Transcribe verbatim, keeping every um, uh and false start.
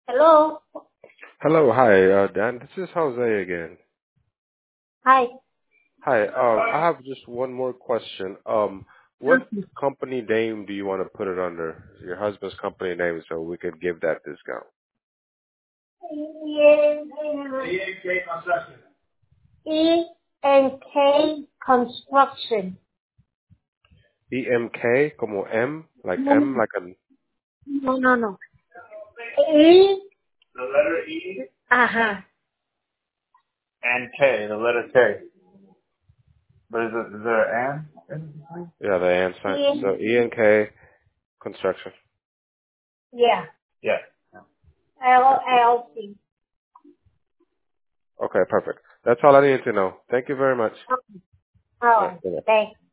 Hello. Hello, hi, uh, Dan. This is Jose again. Hi. Hi, um, I have just one more question. Um, what company name do you want to put it under? Your husband's company name, so we could give that discount. E and K Construction. E and K Construction. E M K, como M, like No, M, like a. no, no. no. E. The letter E Uh-huh. and K, the letter K. But is, it, is there an in between? Yeah, the and sign. E. So E and K construction. Yeah. Yeah. L Okay. L C. Okay, perfect. That's all I needed to know. Thank you very much. All All right. right, bye-bye. Thanks.